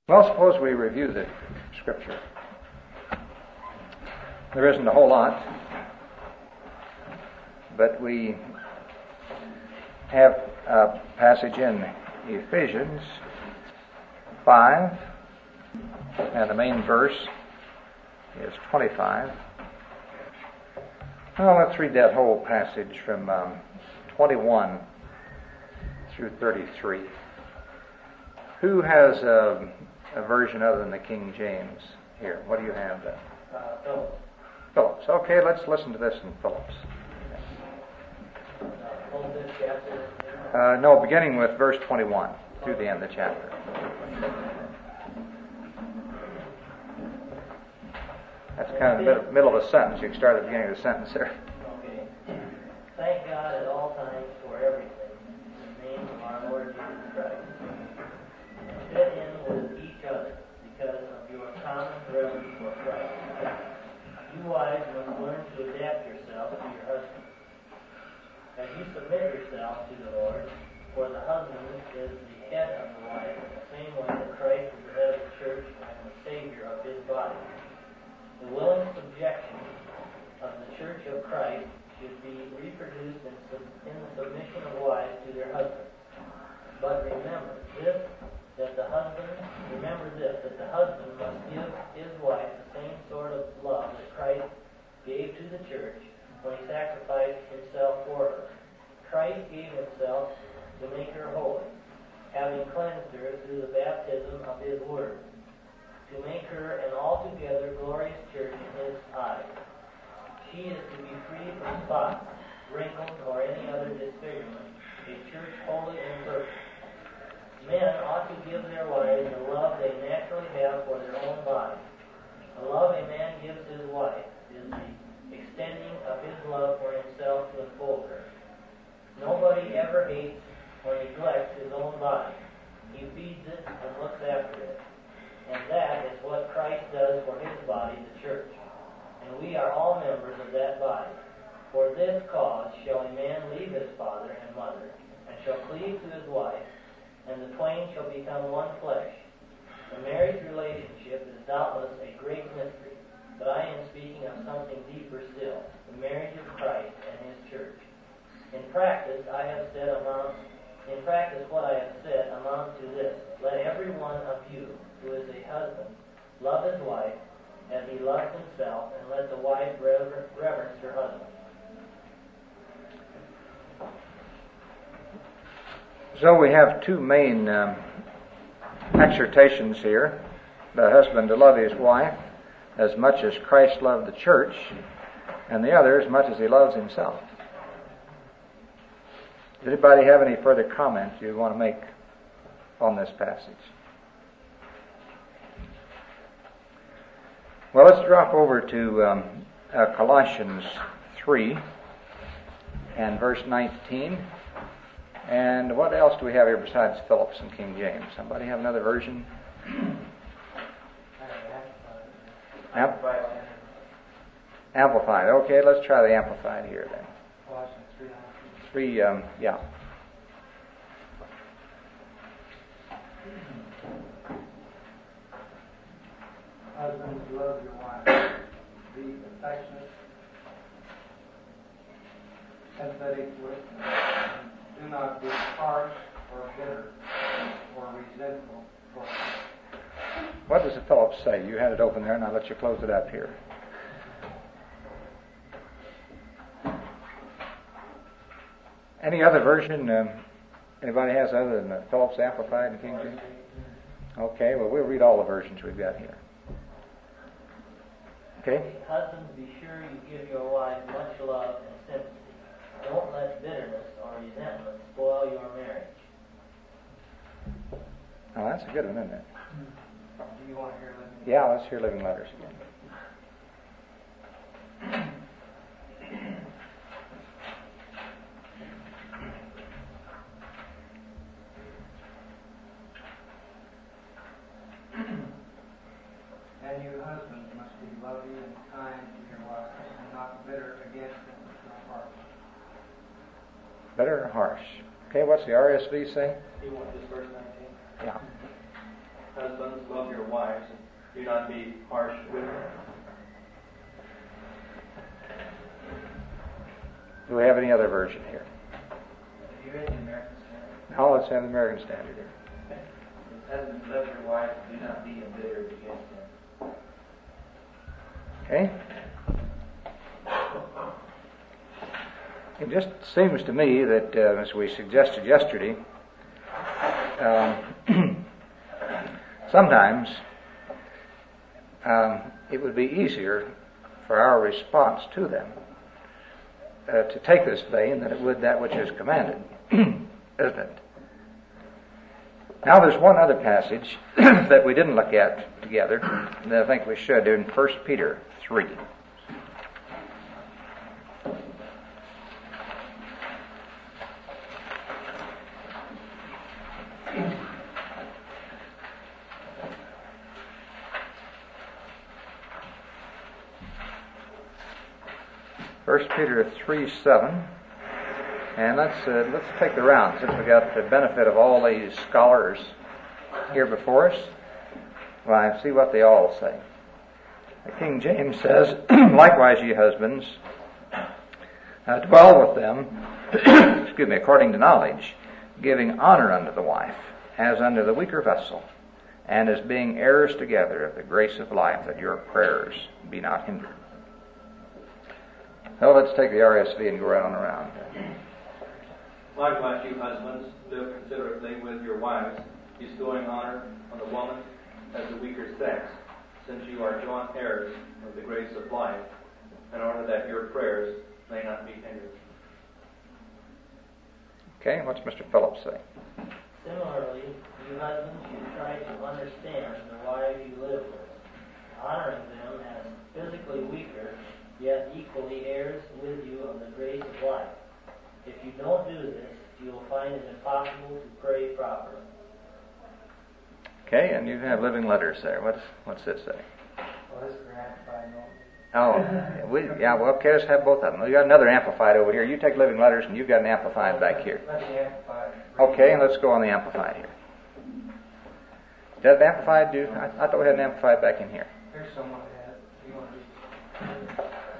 Well, suppose we review the Scripture. There isn't a whole lot, but we have a passage in Ephesians 5, and the main verse is 25. Well, let's read that whole passage from 21 through 33. Who has a version other than the King James here? What do you have there? Phillips. Phillips. Okay, let's listen to this in Phillips. No, beginning with verse 21 through the end of the chapter. That's kind of the middle of a sentence. You can start at the beginning of the sentence there. Okay. Thank God at all times for everything, in the name of our Lord Jesus Christ. Fit in with each other because of your common reverence for Christ. You wives must learn to adapt yourselves to your husbands. As you submit yourself to the Lord, for the husband is the head of the wife, in the same way that Christ is the head of the church and the Savior of his body. The willing subjection of the church of Christ should be reproduced in the submission of wives to their husbands. But remember this, that the husband must give his wife the same sort of love that Christ gave to the church when he sacrificed himself for her. Christ gave himself to make her holy, having cleansed her through the baptism of his word, to make her an altogether glorious church in his eyes. She is to be free from spots, wrinkles, or any other disfigurement, a church holy and perfect. Men ought to give their wives the love they naturally have for their own body. The love a man gives his wife is the extending of his love for himself to enfold her. Nobody ever hates or neglects his own body. He feeds it and looks after it. And that is what Christ does for his body, the church. And we are all members of that body. For this cause shall a man leave his father and mother, and shall cleave to his wife, and the twain shall become one flesh. The marriage relationship is doubtless a great mystery, but I am speaking of something deeper still, the marriage of Christ and his church. In practice, what I have said amounts to this: let every one of you who is a husband love his wife as he loves himself, and let the wife reverence her husband. So we have two main exhortations here. The husband to love his wife as much as Christ loved the church, and the other as much as he loves himself. Does anybody have any further comments you want to make on this passage? Well, let's drop over to Colossians 3 and verse 19. And what else do we have here besides Phillips and King James? Somebody have another version? Amplified. Okay, let's try the Amplified here then. Colossians 3, yeah. Husbands, love your wife. Be affectionate, sympathetic with them. Do not be harsh or bitter or resentful. What does the Phillips say? You had it open there, and I'll let you close it up here. Any other version anybody has other than the Phillips Amplified and King James? Okay, well, we'll read all the versions we've got here. Okay? Husbands, be sure you give your wife much love and sympathy. Don't let bitterness or resentment spoil your marriage. Oh, that's a good one, isn't it? Do you want to hear Living Letters? Yeah, let's hear Living Letters again. And you husbands must be loving and kind to your wives, and not bitter against them with your heart. Bitter or harsh? Okay, what's the RSV say? You want this verse 19? Yeah. husbands, love your wives, and do not be harsh with them. Do we have any other version here? Have you read the American Standard? No, let's have the American Standard here. Husbands, love your wives, do not be embittered against them. Okay? It just seems to me that, as we suggested yesterday, sometimes it would be easier for our response to them to take this vein than it would that which is commanded, isn't it? Now there's one other passage that we didn't look at together, and I think we should, in 1 Peter 3. First Peter 3:7, and let's take the round since we got the benefit of all these scholars here before us. Well, see what they all say. The King James says, "Likewise, ye husbands, dwell with them, according to knowledge, giving honor unto the wife, as unto the weaker vessel, and as being heirs together of the grace of life, that your prayers be not hindered." So let's take the RSV and go round and around. Likewise, you husbands, live considerately with your wives, bestowing honor on the woman as the weaker sex, since you are joint heirs of the grace of life, in order that your prayers may not be hindered. Okay, what's Mr. Phillips say? Similarly, you husbands should try to understand the wives you live with, honoring them as physically weaker, yet equally heirs with you of the grace of life. If you don't do this, you will find it impossible to pray properly. Okay, and you have living letters there. What's this say? Well, this is the Amplified Note. Oh, okay, let's have both of them. We got another amplified over here. You take living letters, and you've got an amplified back here. Let me amplify. Okay, and let's go on the amplified here. Is that an amplified? I thought we had an amplified back in here. Here's someone that has. You want to read?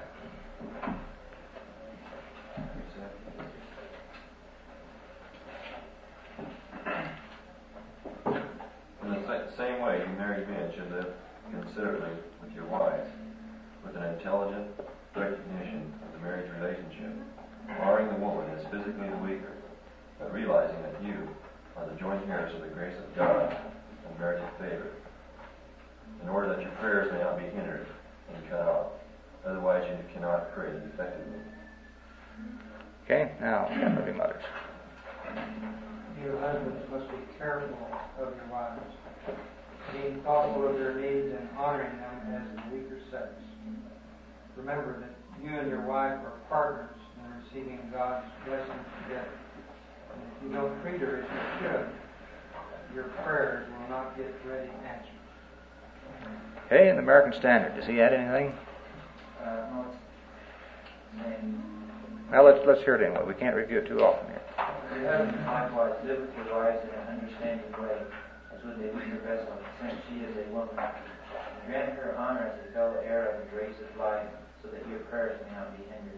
In the same way, you married men should live considerately with your wives, with an intelligent recognition of the marriage relationship, honoring the woman as physically the weaker, but realizing that you are the joint heirs of the grace of God and merited favor, in order that your prayers may not be hindered and cut off. Otherwise, you cannot pray effectively. Okay, now living letters. You husbands must be careful of your wives, being thoughtful of their needs and honoring them as the weaker sex. Remember that you and your wife are partners in receiving God's blessings together. And if you don't treat her as you should, your prayers will not get ready answered. Okay, in the American Standard, does he add anything? No, it's saying, Well, let's hear it anyway. We can't review it too often here. your husbands likewise live with your wives in an understanding way, as with a weaker vessel, since she is a woman. And grant her honor as a fellow heir of the grace of life, so that your prayers may not be hindered.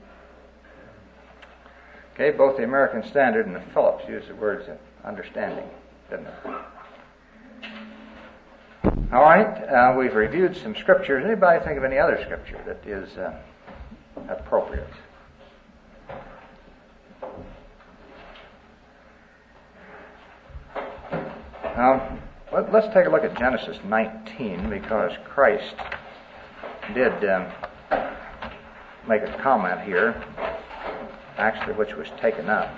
Okay, both the American Standard and the Phillips use the words understanding, didn't it? All right, we've reviewed some scriptures. Anybody think of any other scripture that is appropriate? Let's take a look at Genesis 19, because Christ did make a comment here, actually, which was taken up.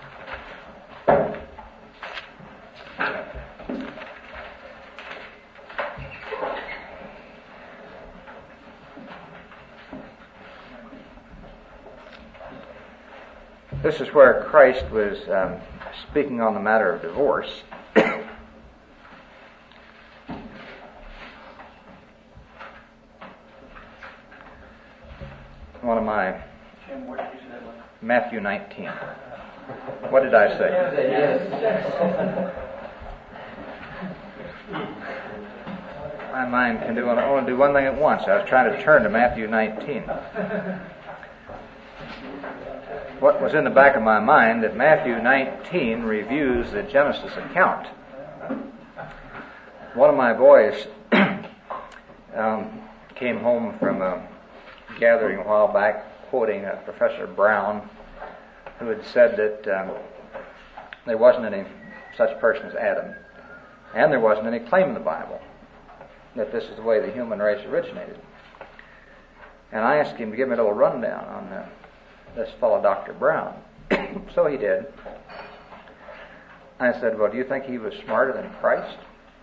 This is where Christ was speaking on the matter of divorce. One of my Matthew 19. What did I say? My mind can only do one thing at once. I was trying to turn to Matthew 19. What was in the back of my mind that Matthew 19 reviews the Genesis account. One of my boys came home from a gathering a while back quoting Professor Brown, who had said that there wasn't any such person as Adam, and there wasn't any claim in the Bible that this is the way the human race originated. And I asked him to give me a little rundown on this fellow Dr. Brown. So he did. I said, well, do you think he was smarter than Christ?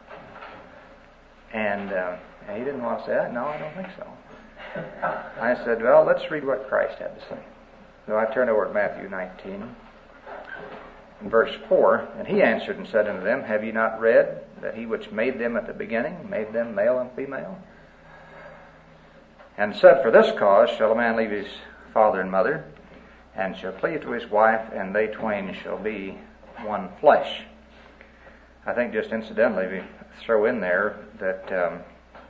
And he didn't want to say that. No, I don't think so. I said, well, let's read what Christ had to say. So I turned over to Matthew 19, in verse 4, and he answered and said unto them, have ye not read that he which made them at the beginning made them male and female? And said, for this cause shall a man leave his father and mother, and shall cleave to his wife, and they twain shall be one flesh. I think just incidentally we throw in there that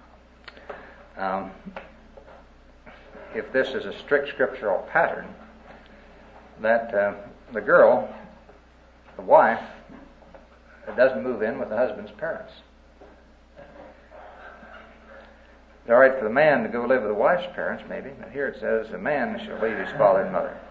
if this is a strict scriptural pattern, that the girl, the wife, doesn't move in with the husband's parents. It's all right for the man to go live with the wife's parents, maybe, but here it says, a man shall leave his father and mother.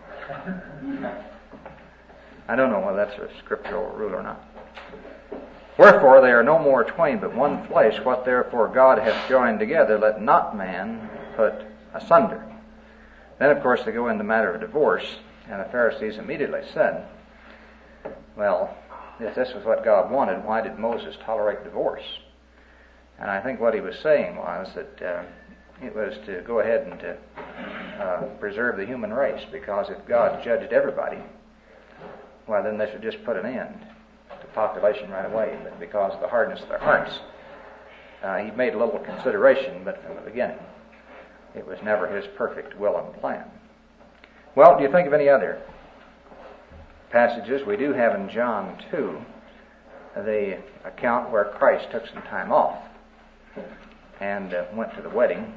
I don't know whether that's a scriptural rule or not. Wherefore they are no more twain, but one flesh. What therefore God hath joined together, let not man put asunder. Then, of course, they go in the matter of divorce, and the Pharisees immediately said, well, if this was what God wanted, why did Moses tolerate divorce? And I think what he was saying was that it was to go ahead and to preserve the human race, because if God judged everybody, well, then they should just put an end to population right away. But because of the hardness of their hearts, he made a little consideration, but from the beginning, it was never his perfect will and plan. Well, do you think of any other passages? We do have in John 2 the account where Christ took some time off and went to the wedding.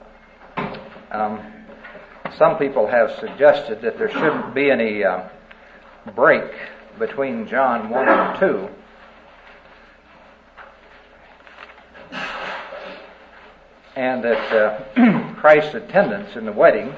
Some people have suggested that there shouldn't be any break between John 1 and 2. And that Christ's attendance in the wedding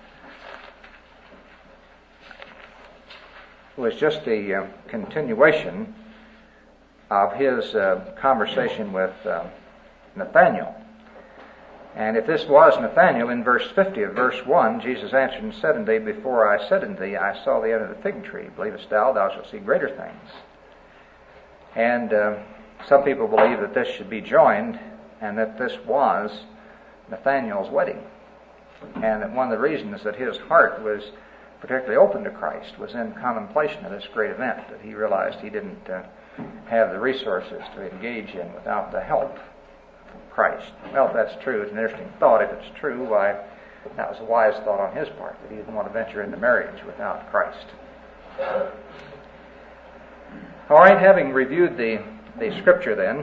was just a continuation of his conversation with Nathanael. And if this was Nathanael, in verse 50 of verse 1, Jesus answered and said unto thee, before I said unto thee, I saw thee under the fig tree. Believest thou, thou shalt see greater things. And some people believe that this should be joined, and that this was Nathanael's wedding. And that one of the reasons that his heart was particularly open to Christ was in contemplation of this great event, that he realized he didn't have the resources to engage in without the help from Christ. Well, if that's true, it's an interesting thought. If it's true, why, that was a wise thought on his part, that he didn't want to venture into marriage without Christ. All right, having reviewed the scripture then,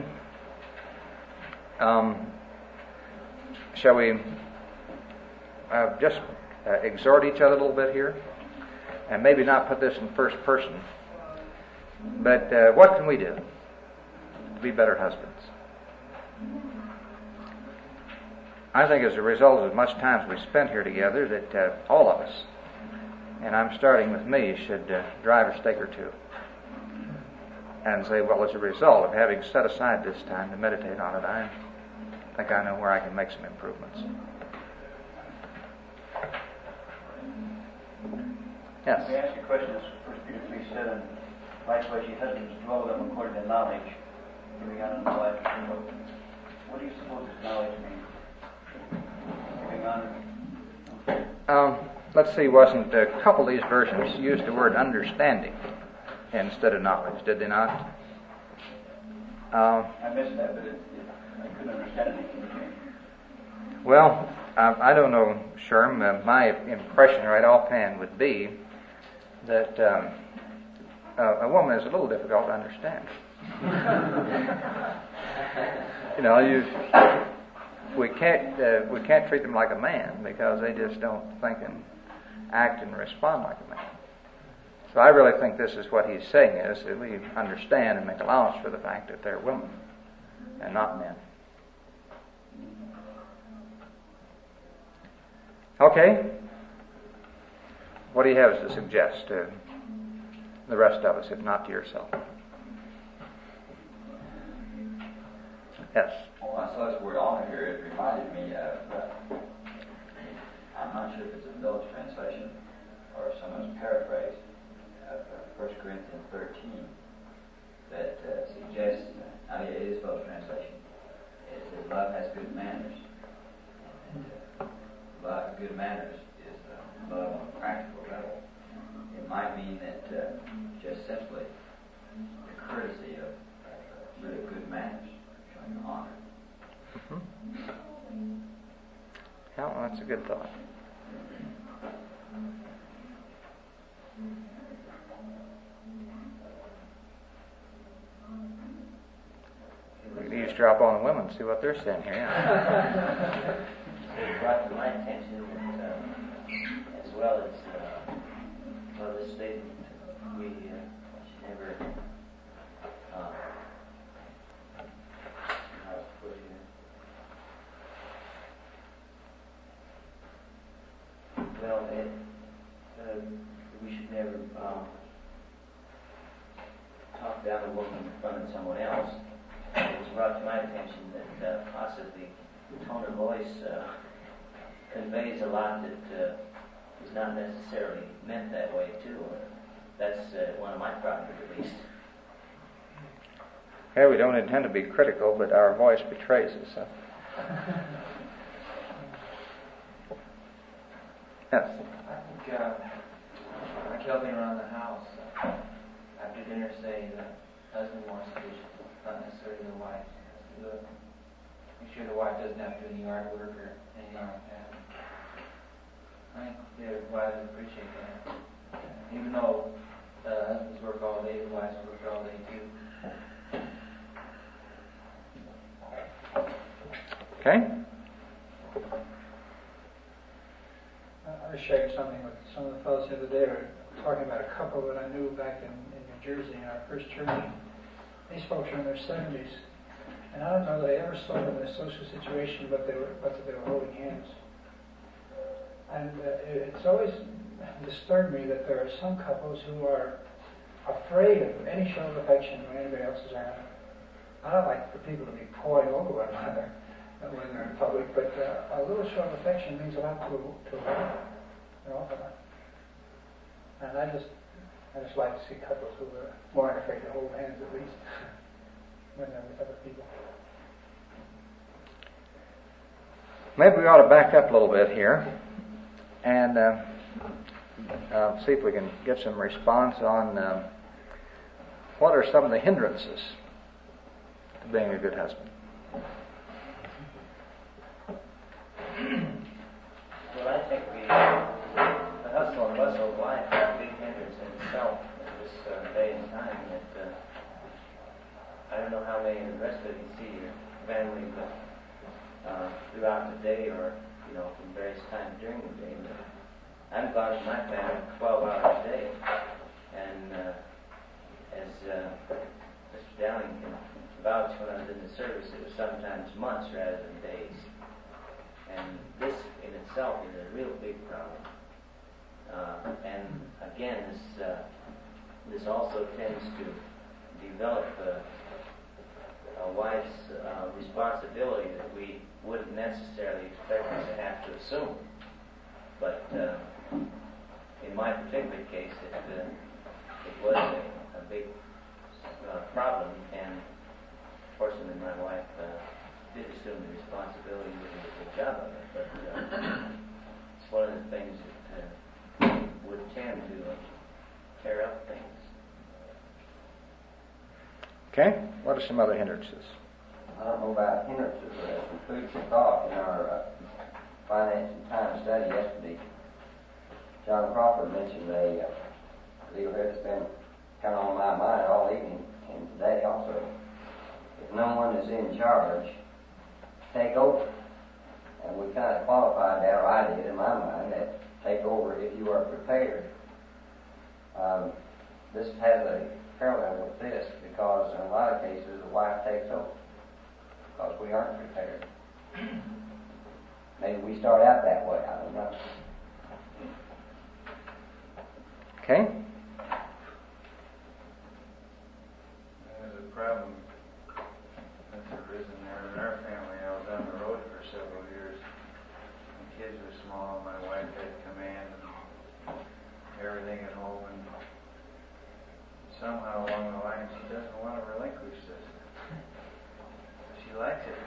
shall we just exhort each other a little bit here? And maybe not put this in first person, but what can we do to be better husbands? I think as a result of as much time as we spent here together, that all of us, and I'm starting with me, should drive a stake or two and say, well, as a result of having set aside this time to meditate on it, I think I know where I can make some improvements. Yes? Let me ask you a question. As 1 Peter 3 said, and likewise ye husbands dwell with them according to knowledge, giving honor to the wife. What do you suppose this knowledge means? Giving honor? Let's see, wasn't a couple of these versions used the word understanding instead of knowledge, did they not? I missed that, but I couldn't understand it. Well, I don't know, Sherm. My impression right offhand would be that a woman is a little difficult to understand. We can't treat them like a man because they just don't think and act and respond like a man. So I really think this is what he's saying is that we understand and make allowance for the fact that they're women and not men. Okay. What do you have to suggest to the rest of us, if not to yourself? Yes. Well, I saw this word honor here. It reminded me of, I'm not sure if it's a Phillips translation or someone's paraphrase of 1 Corinthians 13 that suggests, I mean, it is Phillips translation. It says love has good manners. And good manners is love on a practical level. It might mean that just simply the courtesy of really good manners, showing honor. Yeah, well, that's a good thought. We can eavesdrop on the women and see what they're saying here. Yeah. It brought to my attention that, as well as this statement, we should never how to put it in. Well, we should never talk down a woman in front of someone else. It was brought to my attention that possibly the tone of voice conveys a lot that is not necessarily meant that way too. That's one of my problems, at least. Yeah, we don't intend to be critical, but our voice betrays us. So. Yes. I think like helping around the house after dinner, say the husband wants to do it, not necessarily the wife has to do it. Make sure the wife doesn't have to do any yard work or anything like that. I think the wives appreciate that. Even though husbands work all day, the wives work all day too. Okay. I was sharing something with some of the fellows the other day. We were talking about a couple that I knew back in New Jersey in our first church. These folks are in their 70s. And I don't know that I ever saw them in a social situation, but they were holding hands. And it's always disturbed me that there are some couples who are afraid of any show of affection when anybody else is around. I don't like for people to be pawing over one another when they're in public, but a little show of affection means a lot to an awful lot. And I just like to see couples who aren't afraid to hold hands at least when they're with other people. Maybe we ought to back up a little bit here and see if we can get some response on what are some of the hindrances to being a good husband. Well, I think the hustle and bustle of life is a big hindrance in itself at this day and time. That I don't know how many of the rest of you see your family, but throughout the day or from various times during the day. But I'm gone to my family 12 hours a day, and as Mr. Dowling can vouch, when I was in the service, it was sometimes months rather than days. And this in itself is a real big problem. And again, this also tends to develop a wife's responsibility that we wouldn't necessarily expect her to have to assume. But in my particular case, it was a big problem, and fortunately my wife did assume the responsibility and did a good job of it. But it's one of the things that would tend to tear up things. Okay, what are some other hindrances? I don't know about hindrances, but as food for thought in our finance and time study yesterday, John Crawford mentioned a deal here that's been kind of on my mind all evening, function today also. If no one is in charge, take over. And we kind of qualified that, or I did in my mind, that take over if you are prepared. This has a parallel with this because in a lot of cases the wife takes over because we aren't prepared. Maybe we start out that way, I don't know. Okay? There's a problem that's arisen there in our family. I was on the road for several years. The kids were small. My wife had command and everything at home. And somehow along the line, she doesn't want to relinquish this. She likes it.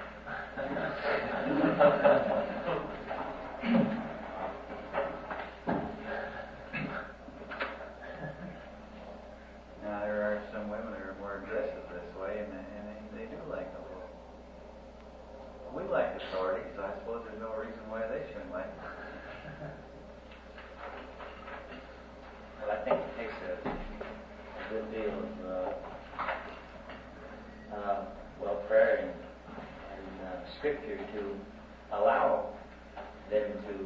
Now, there are some women who are more aggressive this way, and they do like the law. We like authority, so I suppose there's no reason why they shouldn't like it. Well, I think it takes a good deal of prayer and scripture to allow them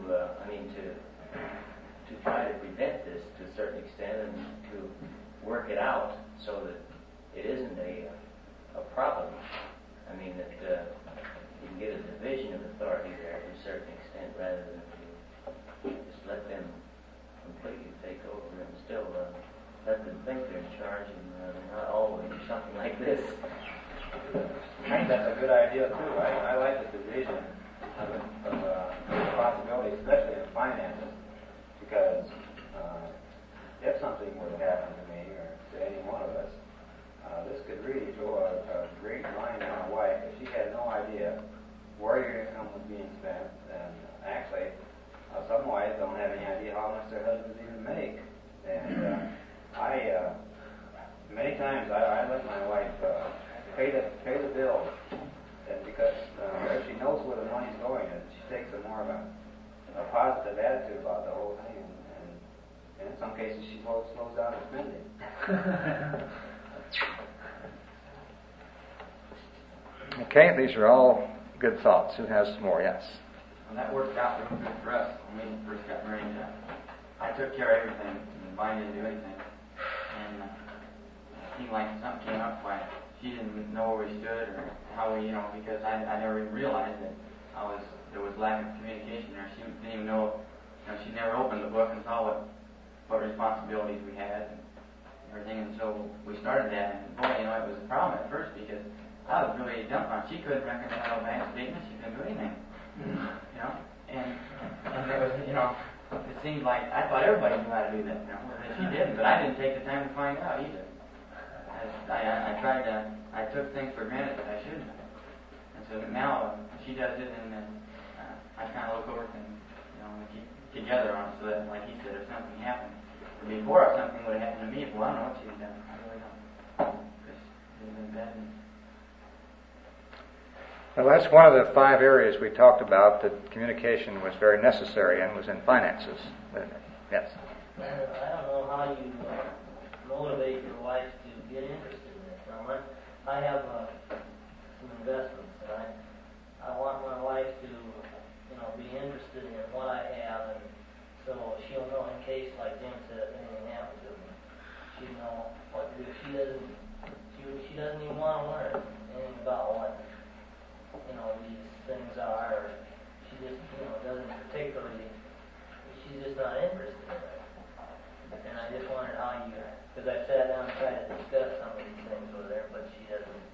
to try to prevent this to a certain extent and to work it out so that it isn't a problem. I mean, that you can get a division of authority there to a certain extent rather than to just let them completely take over and still let them think they're in charge and they're not always or something like this. I think that's a good idea too. I like the division of responsibility, especially in finances, because if something were to happen to me or to any one of us, this could really throw a great line on a wife if she had no idea where your income was being spent. And actually, some wives don't have any idea how much their husbands even make. And many times I let my wife pay the bills, and because if she knows where the money's going, and she takes a more of a positive attitude about the whole thing, and in some cases she slows down her spending. Okay, these are all good thoughts. Who has some more? Yes. Well, that worked out real good for us when we first got married. I took care of everything, and Bonnie didn't do anything. And it seemed like something came up why she didn't know where we stood or how we, because I never even realized that there was lack of communication there. She didn't even know, she never opened the book and saw what responsibilities we had and everything. And so we started that, and boy, it was a problem at first because I was really dumped on. She couldn't reconcile bank statements. She couldn't do anything, and it was, it seemed like I thought everybody knew how to do that, and she didn't, but I didn't take the time to find out either. I took things for granted that I shouldn't. And so now she does it, and I kind of look over things, we keep together on it so that, like he said, if something happened, or before if something would have happened to me, well, I don't know what she'd done. I really don't. Because it would have been bad. Well, that's one of the 5 areas we talked about that communication was very necessary and was in finances. Yes. I don't know how you motivate your wife to get interested in this. Now, I have some investments, and I want my wife to, be interested in what I have, and so she'll know in case, like Jim said, if anything happens to me, she'll know what to do. She doesn't even want to learn anything about what these things are. Or she just, doesn't particularly. She's just not interested in it. And I just wondered how you, because I sat down and tried to discuss some of these things with her, but she doesn't.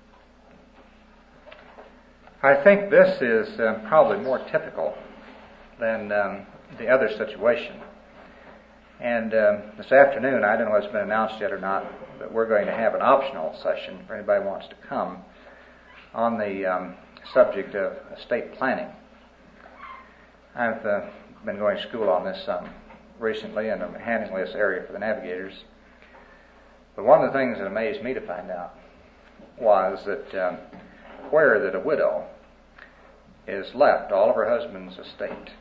I think this is probably more typical than the other situation. And this afternoon, I don't know if it's been announced yet or not, but we're going to have an optional session for anybody who wants to come on the subject of estate planning. I've been going to school on this recently, and I'm handling this area for the navigators. But one of the things that amazed me to find out was that where that a widow is left all of her husband's estate,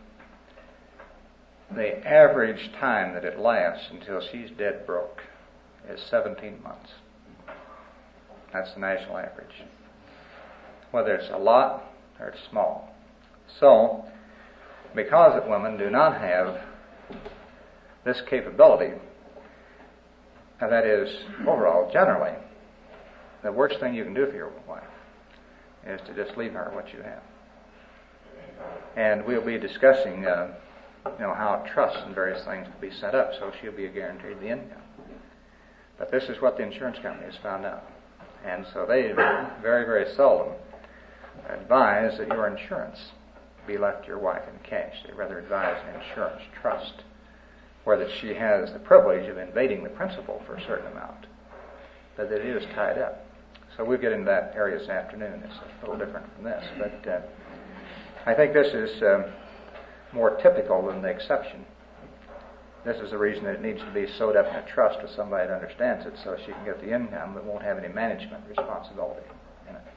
the average time that it lasts until she's dead broke is 17 months. That's the national average. Whether it's a lot or it's small. So, because that women do not have this capability, and that is, overall, generally, the worst thing you can do for your wife is to just leave her what you have. And we'll be discussing, how trust and various things will be set up so she'll be guaranteed the income. But this is what the insurance companies found out. And so they very, very seldom advise that your insurance be left to your wife in cash. They rather advise an insurance trust, where that she has the privilege of invading the principal for a certain amount, but that it is tied up. So we'll get into that area this afternoon. It's a little different from this, but I think this is more typical than the exception. This is the reason that it needs to be sewed up in a trust with somebody that understands it, so she can get the income but won't have any management responsibility in it.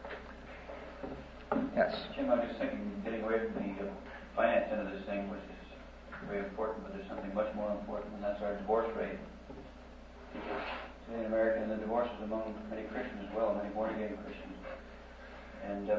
Yes? Jim, I was just thinking, getting away from the finance end of this thing, which is very important, but there's something much more important, and that's our divorce rate. Today in America, and the divorces among many Christians as well, many born-again Christians. And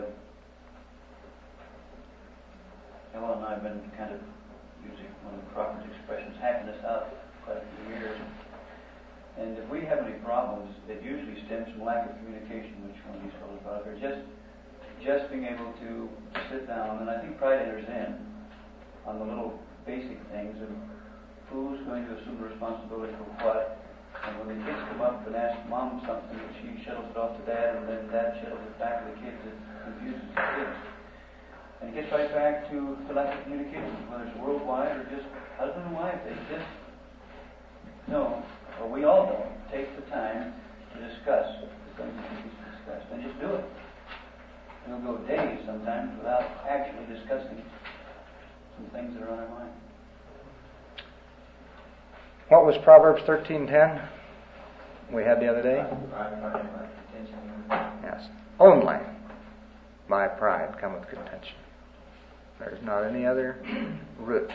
Ellen and I have been kind of using one of Crawford's expressions, hacking this up quite a few years. And if we have any problems, it usually stems from lack of communication, which one of these fellows brought up here. Just being able to sit down, and I think pride enters in on the little basic things of who's going to assume the responsibility for what. And when the kids come up and ask mom something, she shuttles it off to dad, and then dad shuttles it back to the kids. It confuses the kids. And it gets right back to the lack of communication, whether it's worldwide or just husband and wife. They just don't, or we all don't, take the time to discuss the things that need to be discussed. And just do it. We'll go days sometimes without actually discussing some things that are on our mind. What was Proverbs 13:10 we had the other day? Yes. Only by pride cometh contention. There's not any other root.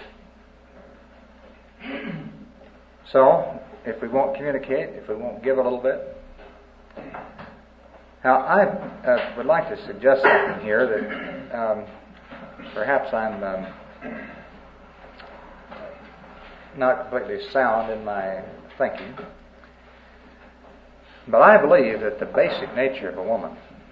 So, if we won't communicate, if we won't give a little bit. Now, I would like to suggest something here that perhaps I'm not completely sound in my thinking. But I believe that the basic nature of a woman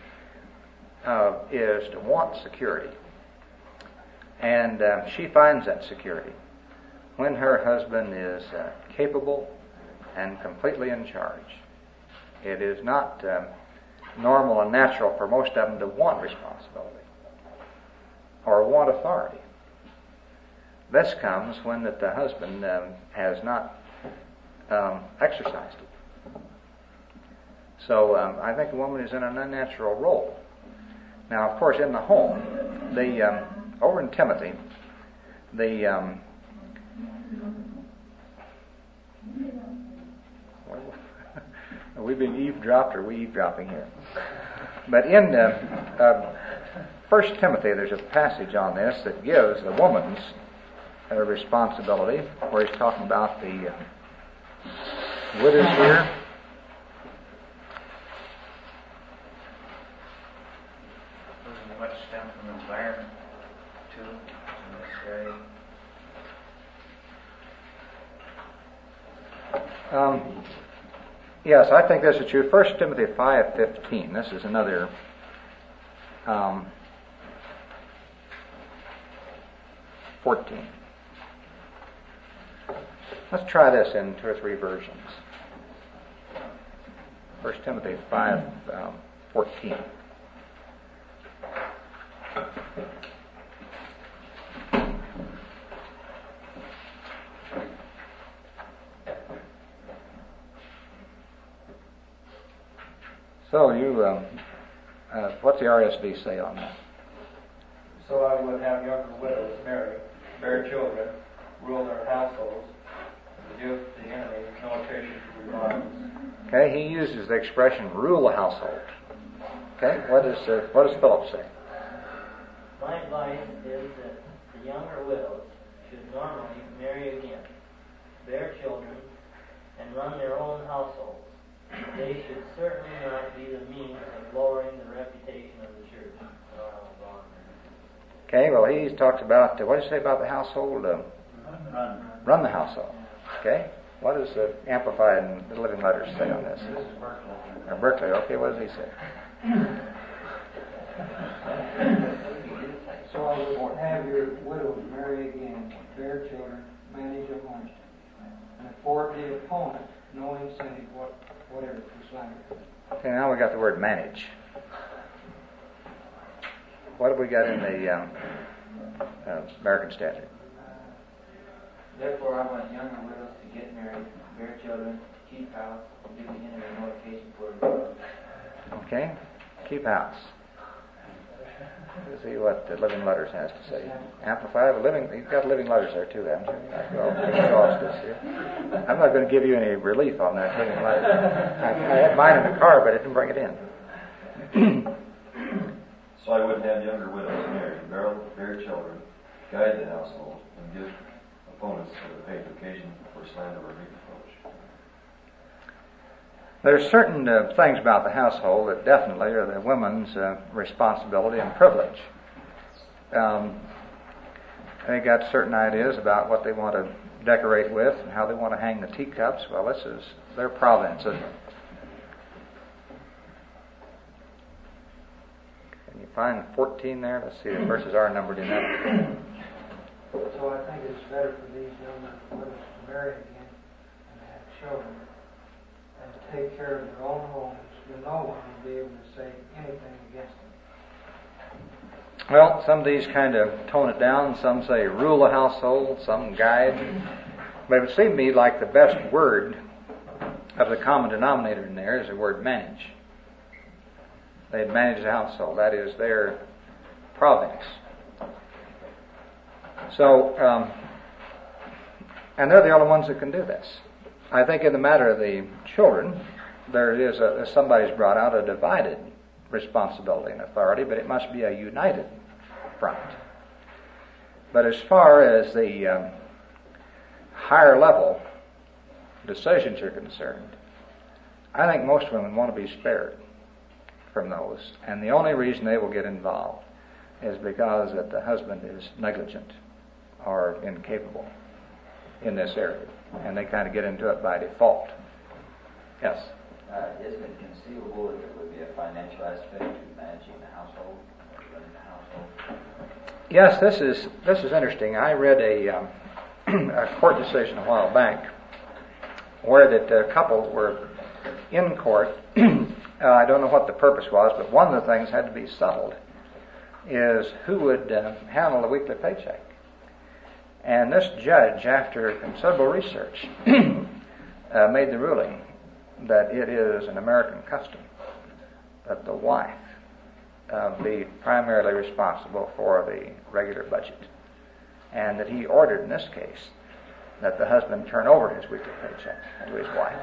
is to want security. And she finds that security when her husband is capable and completely in charge. It is not normal and natural for most of them to want responsibility or want authority. This comes when that the husband has not exercised it. So I think the woman is in an unnatural role. Now, of course, in the home, over in Timothy, are we being eavesdropped or are we eavesdropping here? But in 1 Timothy, there's a passage on this that gives the woman's responsibility, where he's talking about the widows here. Doesn't much stem from environment, too, in this area? Yes, I think this is true. 1 Timothy 5:15. This is another 14. Let's try this in 2 or 3 versions. 1 Timothy 5:14. So what's the RSV say on that? So I would have younger widows marry, bear children, rule their households, rebuke the enemy, no occasion for revilings. Okay, he uses the expression "rule the household." Okay, what does Philip say? My advice is that the younger widows should normally marry again, bear children, and run their own households. They should certainly not be the means of lowering the reputation of the church. Okay, well, he talks about, what does he say about the household? Run the household. Okay? What does the Amplified and the Living Letters say on this? This is Berkeley. Berkeley, okay, what does he say? So I would have your widow marry again, bear children, manage a home, and afford the opponent no incentive whatever for slander. Okay, now we got the word manage. What have we got in the American Standard? Therefore, I want younger widows to get married, bear children, keep house, and give the enemy no occasion for divorce. Okay, keep house. Let's see what the Living Letters has to say. Amplified, you've got Living Letters there too, haven't you? Well, exhaust this here. I'm not going to give you any relief on that Living Letters. I had mine in the car, but I didn't bring it in. So I would have younger widows marry, bear children, guide the household, and give opponents the paid occasion for slander or reproach. There's certain things about the household that definitely are the women's responsibility and privilege. They got certain ideas about what they want to decorate with and how they want to hang the teacups. Well, this is their province, isn't it? Can you find 14 there? Let's see, the verses are numbered in that. So I think it's better for these younger widows to marry again and have children and to take care of their own homes, when no one will be able to say anything against them. Well, some of these kind of tone it down. Some say rule the household, some guide. But it would seem to me like the best word of the common denominator in there is the word manage. They manage the household. That is their province. So, and they're the only ones that can do this. I think in the matter of the children, there is somebody's brought out a divided responsibility and authority, but it must be a united front. But as far as the higher level decisions are concerned, I think most women want to be spared from those, and the only reason they will get involved is because that the husband is negligent or incapable in this area, and they kind of get into it by default. Yes? Isn't it conceivable that there would be a financial aspect to managing the household, running the household? Yes, this is interesting. I read a court decision a while back where that a couple were in court. I don't know what the purpose was, but one of the things had to be settled is who would handle the weekly paycheck. And this judge, after considerable research, made the ruling that it is an American custom that the wife be primarily responsible for the regular budget, and that he ordered in this case that the husband turn over his weekly paycheck to his wife.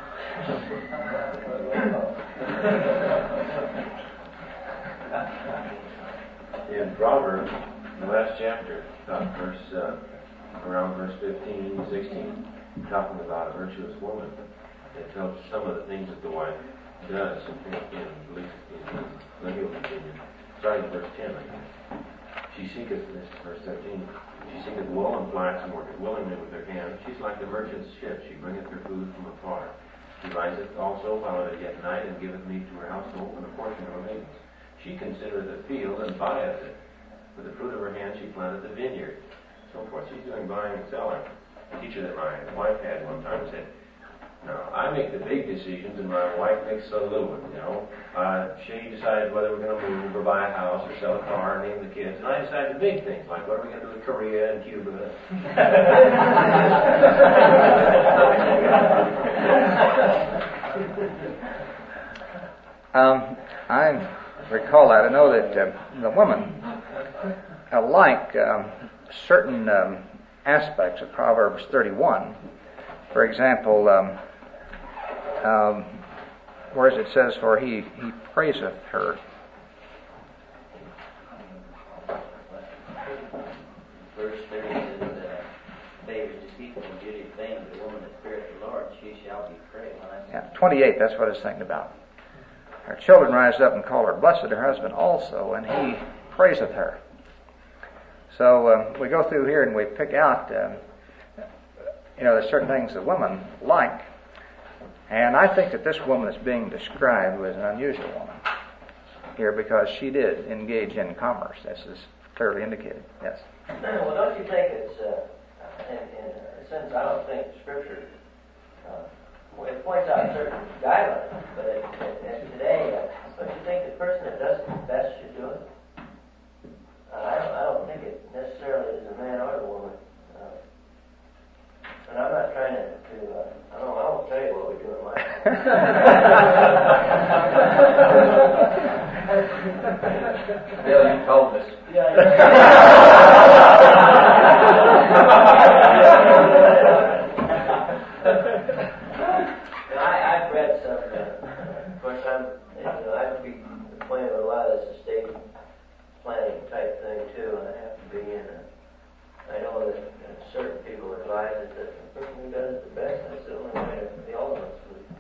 In Proverbs, the last chapter, around verse 15, 16, talking about a virtuous woman, that tells some of the things that the wife does in legal opinion. Starting in verse 10, she seeketh, this is verse 13, she seeketh wool and flax and worketh willingly with her hands. She's like the merchant's ship, she bringeth her food from afar. She riseth also while it is yet night, and giveth meat to her household and a portion of her maidens. She considereth the field and buyeth it. With the fruit of her hand she planteth the vineyard. So forth. She's doing buying and selling. A teacher that my wife had one time said, "Now, I make the big decisions and my wife makes the little ones, you know. She decides whether we're going to move or buy a house or sell a car or name the kids. And I decide the big things, like what are we going to do with Korea and Cuba." I recall that. I know that the women like certain aspects of Proverbs 31. For example, whereas it says, "For he praiseth her." Verse 30 says, "Favor is deceitful and beauty of fame, but the woman that feareth the Lord she shall be praised. Yeah, 28, that's what it's thinking about. Her children rise up and call her blessed, her husband also, and he praiseth her. So we go through here and we pick out, there's certain things that women like. And I think that this woman that's being described was an unusual woman here because she did engage in commerce. This is clearly indicated. Yes? Well, don't you think it's, in a sense, I don't think Scripture, it points out certain guidelines, but today, don't you think the person that does it best should do it? I don't think it necessarily is a man or a woman. And I'm not trying to I won't tell you what we do in my house. Bill, you told us. Yeah. I've read some, of course I've been acquainted with a lot of this estate planning type thing too, and I have to be in I know that certain people advise that the person who does it the best, that's the only way to the ultimate solution.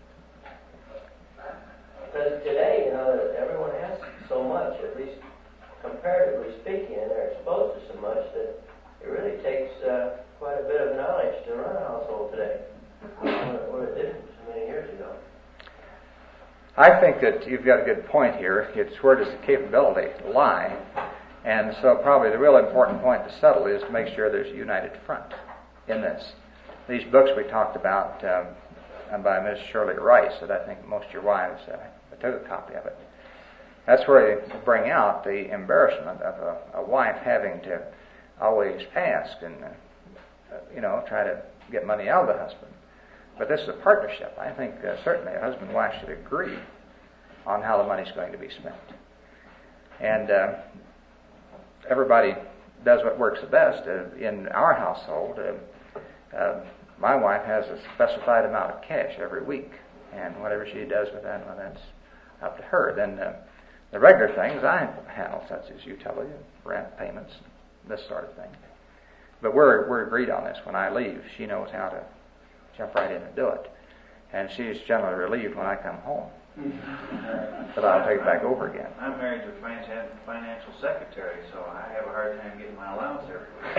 Because today, everyone has so much, at least comparatively speaking, and they're exposed to so much that it really takes quite a bit of knowledge to run a household today, where it didn't so many years ago. I think that you've got a good point here. It's where does the capability lie? And so probably the real important point to settle is to make sure there's a united front in this. These books we talked about by Ms. Shirley Rice, that I think most of your wives took a copy of it. That's where they bring out the embarrassment of a wife having to always ask and, try to get money out of the husband. But this is a partnership. I think certainly a husband and wife should agree on how the money's going to be spent. And everybody does what works the best. In our household, my wife has a specified amount of cash every week, and whatever she does with that, well, that's up to her. Then the regular things I handle, such as utility, rent payments, this sort of thing. But we're agreed on this. When I leave, she knows how to jump right in and do it, and she's generally relieved when I come home. But I'll take it back over again. I'm married to a financial secretary, so I have a hard time getting my allowance every week.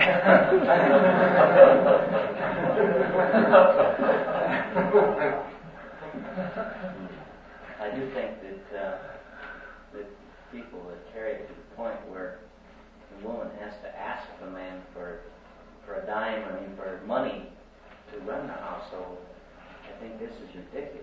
I do think that people that carry it to the point where the woman has to ask the man for a dime, for money to run the household, I think this is ridiculous.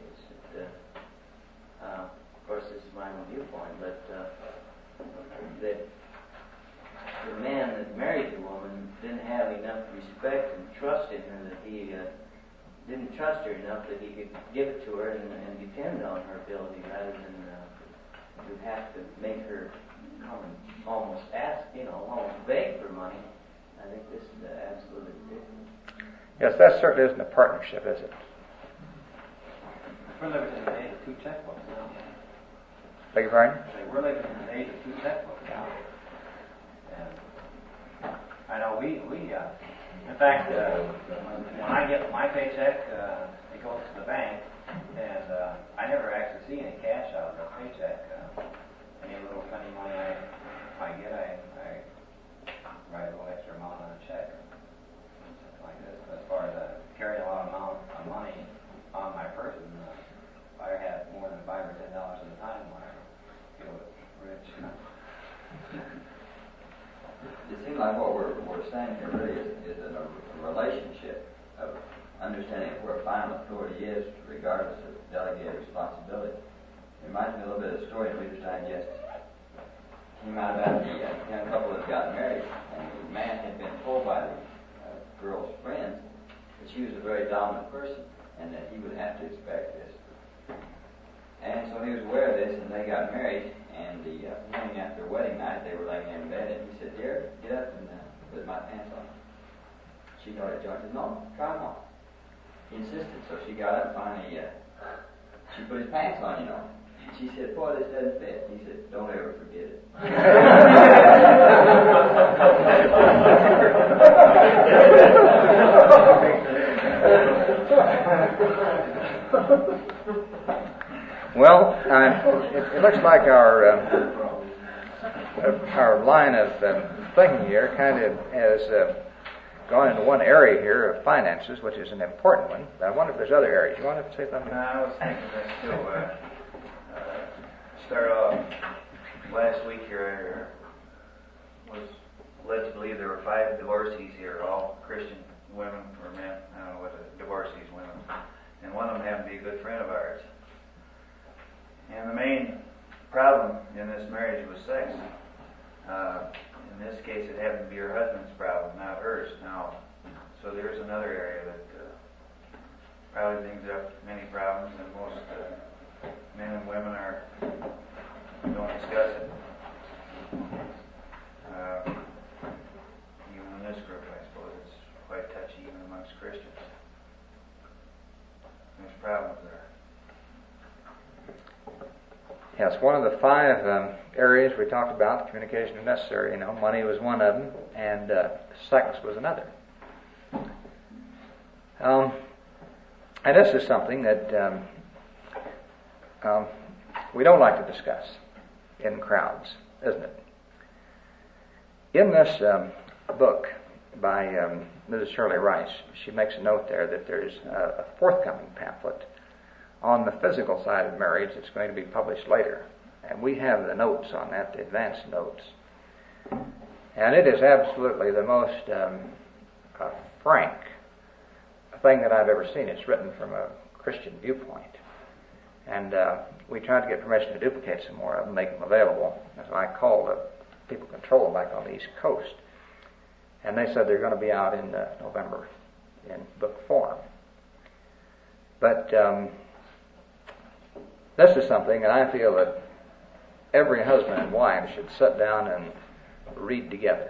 Of course, this is my own viewpoint, but that the man that married the woman didn't have enough respect and trust in her that he didn't trust her enough that he could give it to her and depend on her ability rather than to have to make her come and almost ask, almost beg for money. I think this is absolutely ridiculous. Yes, that certainly isn't a partnership, is it? We're living in an age of two checkbooks now. Beg your pardon? We're living in an age of two checkbooks now. And I know we in fact, when I get my paycheck, it goes to the bank, and I never actually see any cash out of the paycheck. Any little funny money I get, I write a little extra amount on a check. Something like this. But as far as carrying a lot of amount of money on my person, if I had more than $5 or $10 at a time, I feel rich. It seems like what we're saying here really is a relationship of understanding where final authority is regardless of delegated responsibility. It reminds me a little bit of the story in Reader's Digest. Came out about the young couple that got married, and the man had been told by the girl's friends that she was a very dominant person and that he would have to expect this. And so he was aware of this, and they got married, and the morning after wedding night, they were laying in bed, and he said, "Dear, get up and put my pants on." She got it jointed. "No, try them on." He insisted, so she got up, finally, she put his pants on, She said, "Boy, this doesn't fit." He said, "Don't ever forget it." It looks like our line of thinking here kind of has gone into one area here of finances, which is an important one. But I wonder if there's other areas. You want to say something? No, I was thinking let's still start off. Last week here, I was led to believe there were 5 divorcees here, all Christian women or men. I don't know what the divorcees women. And one of them happened to be a good friend of ours. And the main problem in this marriage was sex. In this case, it happened to be her husband's problem, not hers. Now, so there's another area that probably brings up many problems, and most men and women don't discuss it. Even in this group, I suppose it's quite touchy, even amongst Christians. There's problems there. Yes, one of the 5 areas we talked about, communication is necessary. You know, money was one of them, and sex was another. And this is something that we don't like to discuss in crowds, isn't it? In this book by Mrs. Shirley Rice, she makes a note there that there's a forthcoming pamphlet on the physical side of marriage that's going to be published later. And we have the notes on that, the advanced notes. And it is absolutely the most frank thing that I've ever seen. It's written from a Christian viewpoint. And we tried to get permission to duplicate some more of them, make them available. So I called the people control them back on the East Coast. And they said they're going to be out in November in book form. But this is something that I feel that every husband and wife should sit down and read together.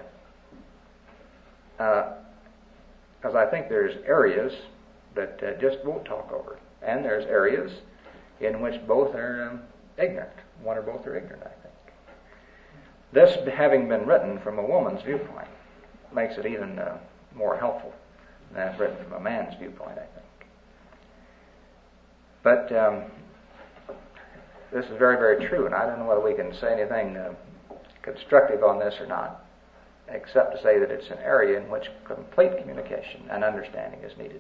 Because I think there's areas that just won't talk over. And there's areas in which both are ignorant. One or both are ignorant, I think. This, having been written from a woman's viewpoint, makes it even more helpful than it's written from a man's viewpoint, I think. But this is very, very true, and I don't know whether we can say anything constructive on this or not, except to say that it's an area in which complete communication and understanding is needed.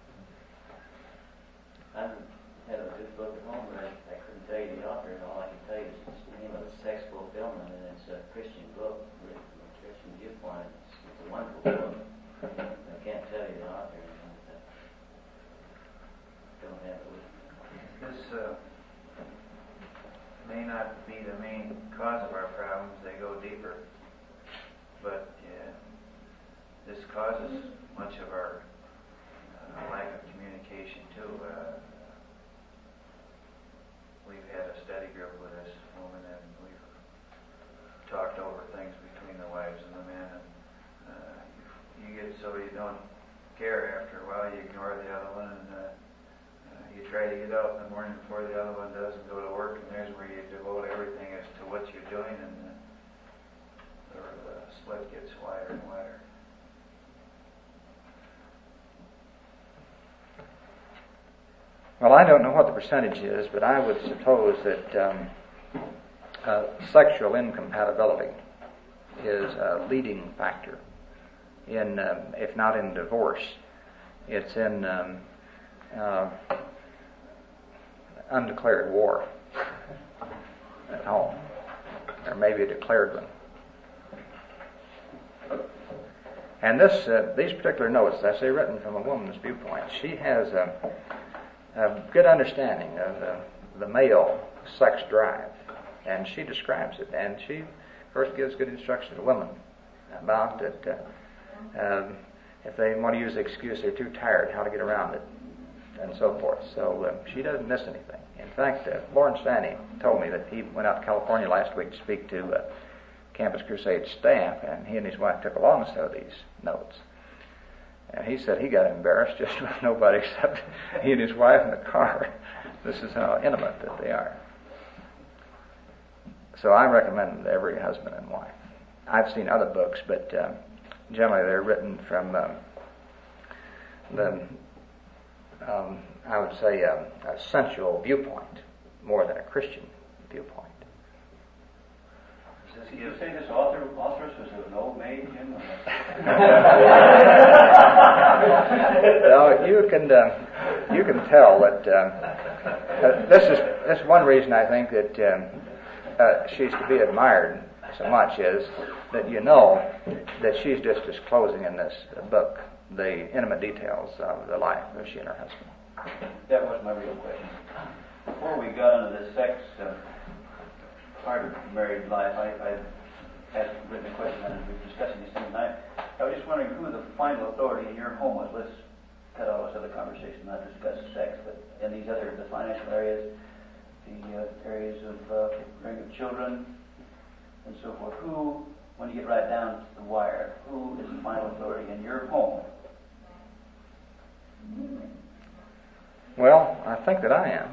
I had a good book at home, but I couldn't tell you the author, and all I can tell you is the name of it, Sex Fulfillment, and it's a Christian book written from a Christian viewpoint. It's a wonderful book. I can't tell you the author, don't have it with me. This may not be the main cause of our problems. They go deeper. But this causes much of our lack of communication too. We've had a study group with this woman, and we've talked over things between the wives and the men. And you get so you don't care after a while, you ignore the other one, and you try to get out in the morning before the other one does and go to work, and there's where you devote everything as to what you're doing, and the split gets wider and wider. Well, I don't know what the percentage is, but I would suppose that sexual incompatibility is a leading factor in, if not in divorce, it's in undeclared war at home, or maybe a declared one. And these particular notes, as they're written from a woman's viewpoint, she has a good understanding of the male sex drive, and she describes it. And she first gives good instruction to women about that. If they want to use the excuse they're too tired, how to get around it, and so forth. So she doesn't miss anything. In fact, Lawrence Fanny told me that he went out to California last week to speak to Campus Crusade staff, and he and his wife took along a set of these notes. And he said he got embarrassed just with nobody except he and his wife in the car. This is how intimate that they are. So I recommend every husband and wife. I've seen other books, but generally they're written from I would say a sensual viewpoint more than a Christian viewpoint. Did you say this authoress was an old maid, Jim? Well, you can tell that this is one reason I think that she's to be admired so much is that you know that she's just disclosing in this book the intimate details of the life of she and her husband. That was my real question. Before we got into the sex part of married life, I asked written a question, and we were discussing this thing tonight. I was just wondering who the final authority in your home was. Let's cut all this other conversation, not discuss sex, but in these other, the financial areas, the areas of rearing of children, and so forth. Who, when you get right down to the wire, who is the final authority in your home? Well, I think that I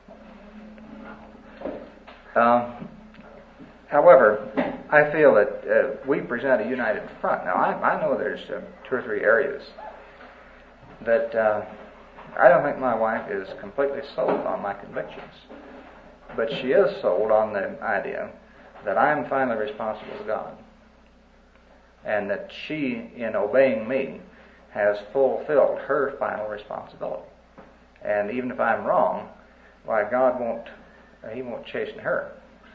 am. However, I feel that we present a united front. Now, I know there's 2 or 3 areas that I don't think my wife is completely sold on my convictions, but she is sold on the idea that I'm finally responsible to God, and that she, in obeying me, has fulfilled her final responsibility. And even if I'm wrong, why, God won't chasten her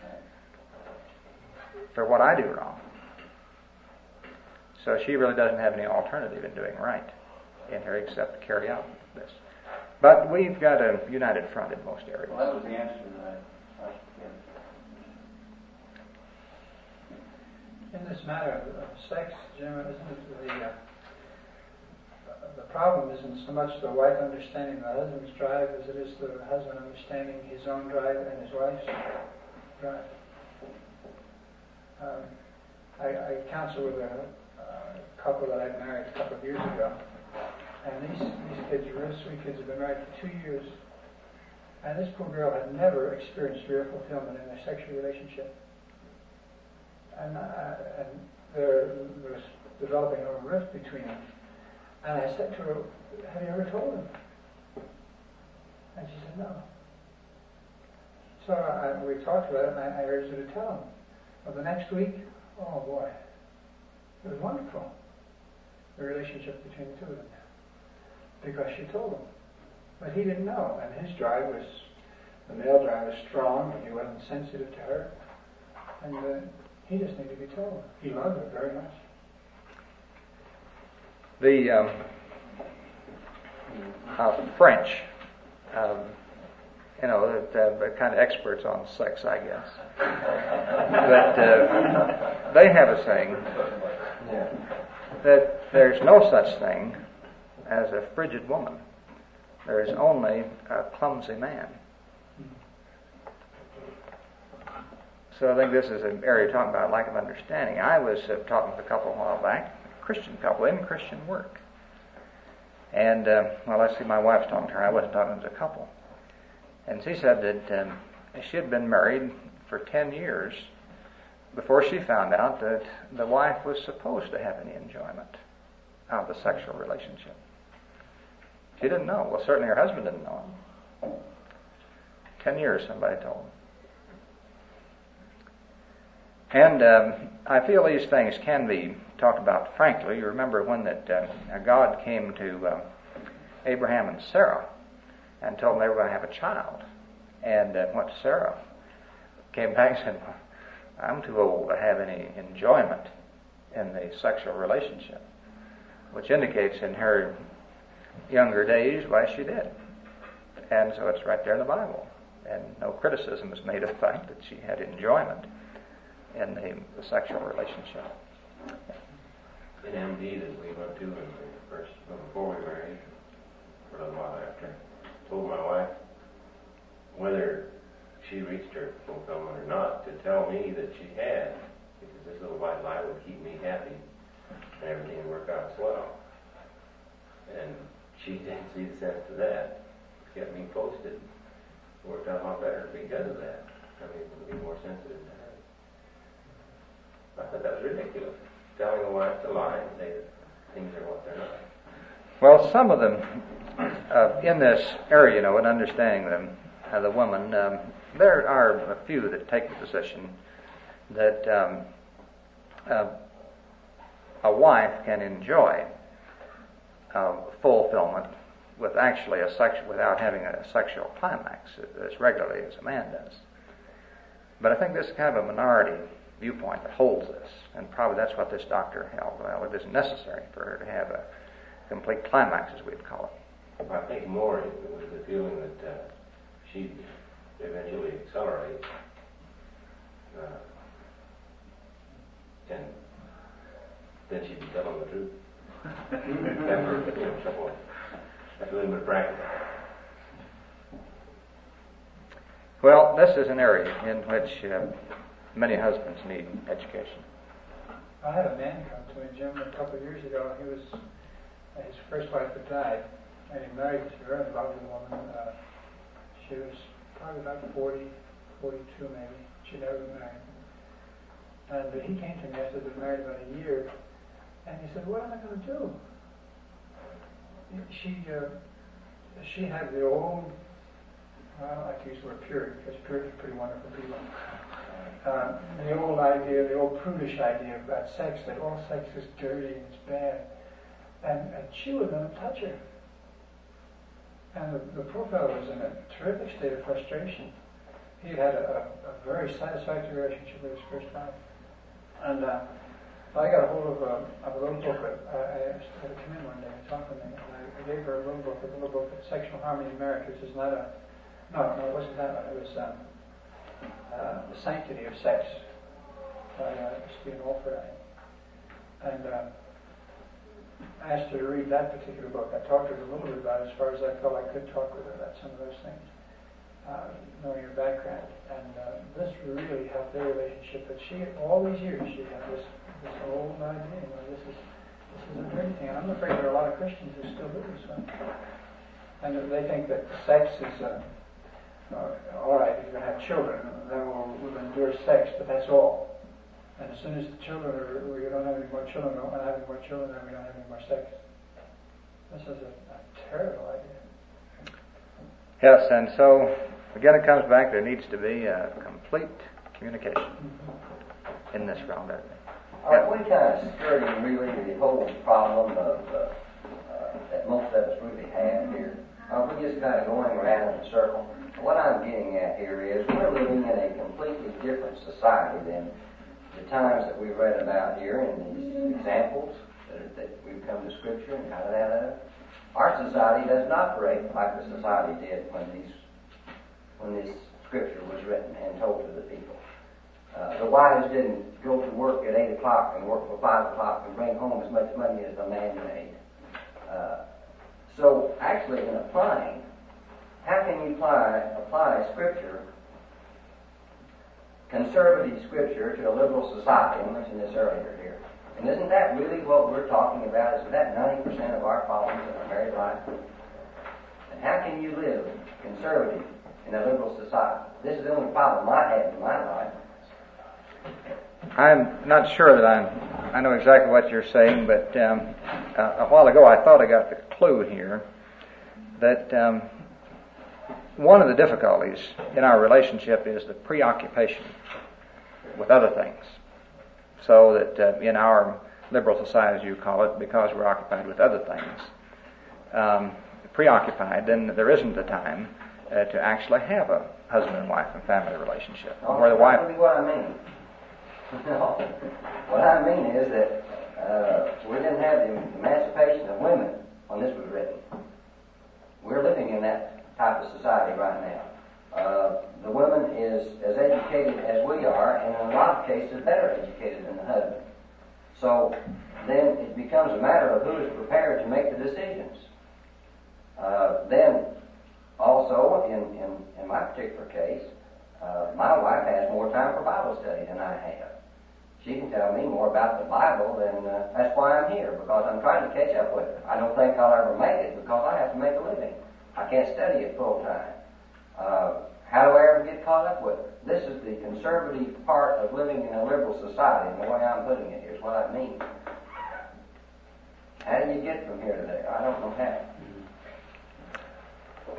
for what I do wrong. So she really doesn't have any alternative in doing right in her except to carry out this. But we've got a united front in most areas. Well, that was the answer that I was given. In this matter of sex, Jim, isn't it the problem isn't so much the wife understanding the husband's drive as it is the husband understanding his own drive and his wife's drive. I counseled with a couple that I married a couple of years ago, and these kids, really sweet kids, have been married for 2 years, and this poor girl had never experienced real fulfillment in their sexual relationship, and there was developing a rift between them. And I said to her, "Have you ever told him?" And she said, "No." So we talked about it, and I urged her to tell him. Well, the next week, oh boy, it was wonderful, the relationship between the two of them, because she told him. But he didn't know, and his drive was, the male drive was strong, and he wasn't sensitive to her, and he just needed to be told. He loved her very much. The French, they're kind of experts on sex, I guess. But they have a saying that there's no such thing as a frigid woman. There is only a clumsy man. So I think this is an area talking about lack of understanding. I was talking with a couple a while back, a Christian couple in Christian work. And, let's see, my wife's talking to her. I wasn't talking to a couple. And she said that she had been married for 10 years before she found out that the wife was supposed to have any enjoyment out of the sexual relationship. She didn't know. Well, certainly her husband didn't know it. 10 years, somebody told him. And I feel these things can be talked about frankly. You remember when that God came to Abraham and Sarah and told them they were going to have a child. And what Sarah came back and said, "Well, I'm too old to have any enjoyment in the sexual relationship," which indicates in her younger days why she did. And so it's right there in the Bible. And no criticism is made of the fact that she had enjoyment in the sexual relationship. In MD that we went to before we married, for a little while after, told my wife whether she reached her fulfillment or not to tell me that she had, because this little white lie would keep me happy and everything would work out swell. And she didn't see the sense of that. It kept me posted. It worked out a lot better because of that. I mean, to be more sensitive to her. I thought that was ridiculous. Telling a wife to lie and say that things are what they're not. Well, some of them in this area, in understanding them, the woman, there are a few that take the position that a wife can enjoy fulfillment with actually without having a sexual climax as regularly as a man does. But I think this is kind of a minority viewpoint that holds this, and probably that's what this doctor held. Well, it isn't necessary for her to have a complete climax, as we'd call it. I think more it was the feeling that she'd eventually accelerate, and then she'd be telling the truth. That's a little bit practical. Well, this is an area in which many husbands need education. I had a man come to me, Jim, a couple of years ago. He was his first wife had died, and he married this very lovely woman. She was probably about 40, 42 maybe. She'd never been married. And he came to me after they'd been married about a year, and he said, "What am I going to do?" She had the old, I don't like to use the word Puritan, because Puritans are pretty wonderful people. The old idea, the old prudish idea about sex, that all sex is dirty and it's bad. And she wouldn't let him touch her. And the poor fellow was in a terrific state of frustration. He had a very satisfactory relationship with his first wife. And I got a hold of a little booklet. I asked her to come in one day and talk with me. And I gave her a little book, Sexual Harmony in Marriage, which is not a... No, it wasn't that one. It was The Sanctity of Sex by Stephen Olford. And I asked her to read that particular book. I talked to her a little bit about it as far as I felt I could talk with her about some of those things, knowing her background. And this really helped their relationship. But she, all these years, she had this old idea, this isn't everything. And I'm afraid there are a lot of Christians who still do this way. And they think that sex is, all right, if you're going to have children, then we'll endure sex, but that's all. And as soon as the children we don't have any more children, we don't have any more children, then we don't have any more sex. This is a terrible idea. Yes, and so, again, it comes back, there needs to be a complete communication in this realm, doesn't it? Are we kind of skirting really the whole problem of that most of us really have here? Are we just kind of going around in a circle? What I'm getting at here is we're living in a completely different society than the times that we've read about here in these examples that we've come to Scripture and kind of that of. Our society doesn't operate like the society did when this Scripture was written and told to the people. The wives didn't go to work at 8 o'clock and work till 5 o'clock and bring home as much money as the man made. So actually in applying, how can you apply Scripture, conservative Scripture, to a liberal society? I mentioned this earlier here. And isn't that really what we're talking about? Isn't that 90% of our problems in our married life? And how can you live conservative in a liberal society? This is the only problem I have in my life. I'm not sure that I know exactly what you're saying, but a while ago I thought I got the clue here that one of the difficulties in our relationship is the preoccupation with other things. So that in our liberal society, as you call it, because we're occupied with other things, preoccupied, then there isn't the time to actually have a husband and wife and family relationship. Where the wife... That's really what I mean. No. What I mean is that we didn't have the emancipation of women when this was written. We're living in that type of society right now. The woman is as educated as we are, and in a lot of cases better educated than the husband. So then it becomes a matter of who is prepared to make the decisions. Then also, in my particular case, my wife has more time for Bible study than I have. She can tell me more about the Bible, and that's why I'm here, because I'm trying to catch up with her. I don't think I'll ever make it because I have to make a living. I can't study it full time. How do I ever get caught up with her? This is the conservative part of living in a liberal society, and the way I'm putting it here is what I mean. How do you get from here to there? I don't know how.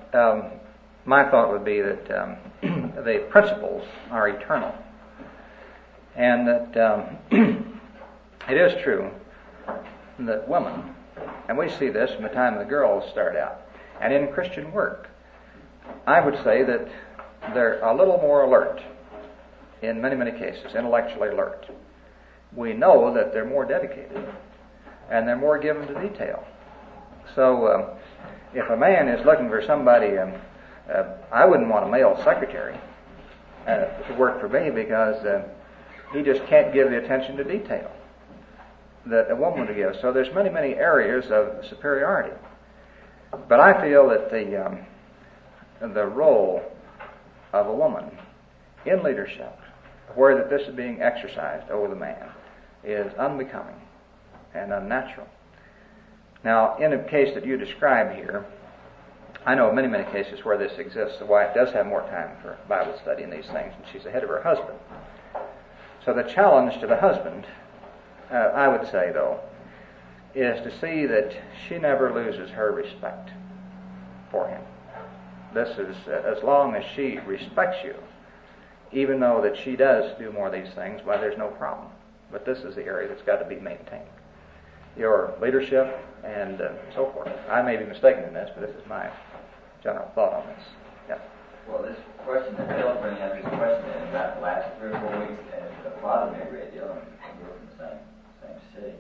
Well, my thought would be that the principles are eternal. And that it is true that women, and we see this from the time the girls start out, and in Christian work, I would say that they're a little more alert in many, many cases, intellectually alert. We know that they're more dedicated and they're more given to detail. So if a man is looking for somebody, I wouldn't want a male secretary to work for me because he just can't give the attention to detail that a woman would give. So there's many, many areas of superiority. But I feel that the role of a woman in leadership, where that this is being exercised over the man, is unbecoming and unnatural. Now, in the case that you describe here, I know of many, many cases where this exists. The wife does have more time for Bible study and these things, and she's ahead of her husband. So the challenge to the husband, I would say, though, is to see that she never loses her respect for him. This is as long as she respects you, even though that she does do more of these things, why, there's no problem. But this is the area that's got to be maintained. Your leadership and so forth. I may be mistaken in this, but this is my general thought on this. Yeah. Well, this question that Bill's bringing up is a question in about the last 3 or 4 weeks, and it bothered me a great deal, and we're from the same city.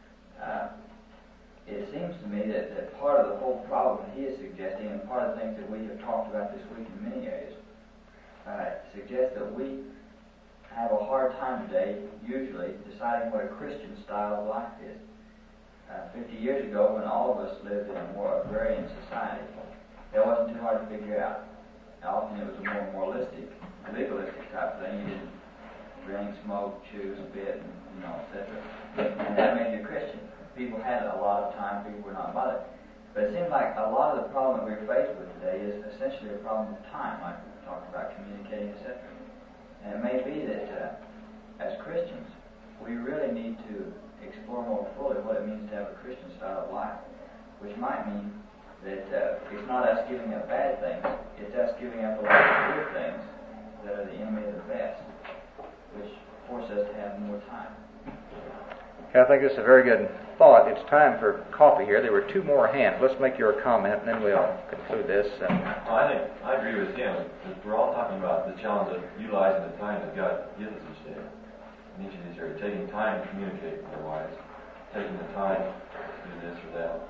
It seems to me that part of the whole problem that he is suggesting, and part of the things that we have talked about this week in many areas, suggests that we have a hard time today, usually, deciding what a Christian style of life is. 50 years ago, when all of us lived in a more agrarian society, that wasn't too hard to figure out. Often it was a more moralistic, legalistic type thing. You didn't drink, smoke, chew, spit, and etc. And that made you a Christian. People had a lot of time. People were not bothered. But it seems like a lot of the problem that we're faced with today is essentially a problem of time, like we talked about communicating, etc. And it may be that as Christians, we really need to explore more fully what it means to have a Christian style of life, which might mean that it's not us giving up bad things, it's us giving up a lot of good things that are the enemy of the best, which force us to have more time. I think this is a very good thought. It's time for coffee here. There were 2 more hands. Let's make your comment, and then we'll conclude this. I agree with him. We're all talking about the challenge of utilizing the time that God gives us each day. In each of these areas, taking time to communicate with their wives, taking the time to do this or that.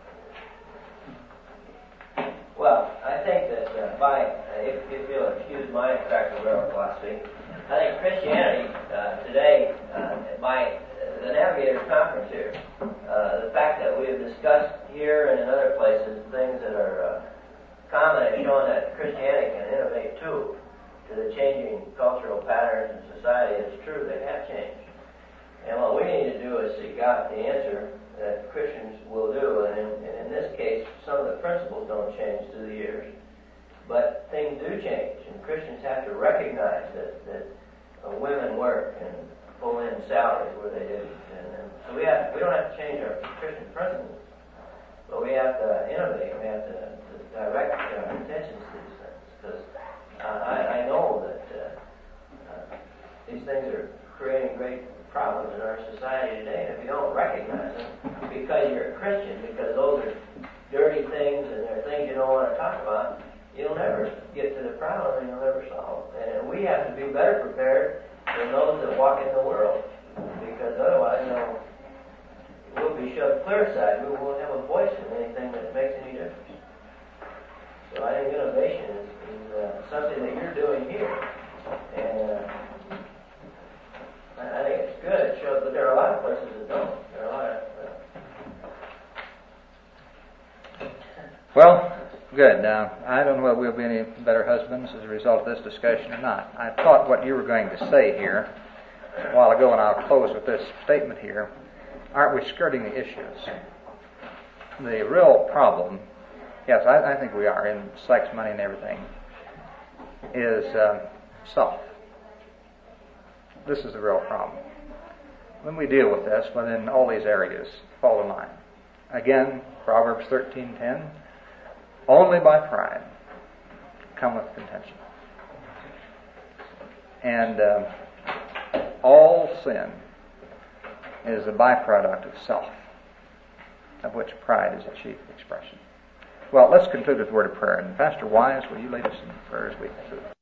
Well, I think that if you'll excuse my Cracker philosophy, I think Christianity today, the Navigators Conference here, the fact that we have discussed here and in other places things that are common and showing that Christianity can innovate too to the changing cultural patterns in society. It's true, they have changed. And what we need to do is seek out the answer that Christians will do. And in this case, some of the principles don't change through the years, but things do change. And Christians have to recognize that women work and pull in salaries where they do. And so we don't have to change our Christian principles, but we have to innovate. We have to direct our attention to these things, because I know that these things are creating great problems in our society today. And if you don't recognize them because you're a Christian, because those are dirty things and they're things you don't want to talk about, you'll never get to the problem and you'll never solve it. And we have to be better prepared than those that walk in the world, because otherwise, we'll be shoved clear aside. We won't have a voice in anything that makes any difference. So I think innovation is something that you're doing here, and I think it's good. It shows, but there are a lot of places that don't. There are a lot of. Well, good. I don't know whether we'll be any better husbands as a result of this discussion or not. I thought what you were going to say here a while ago, and I'll close with this statement here. Aren't we skirting the issues? The real problem, yes, I think we are, in sex, money, and everything, is self. This is the real problem. When we deal with this, well, then all these areas fall in line. Again, Proverbs 13:10, only by pride cometh contention. And all sin is a byproduct of self, of which pride is a chief expression. Well, let's conclude with a word of prayer. And Pastor Wise, will you lead us in prayer as we conclude?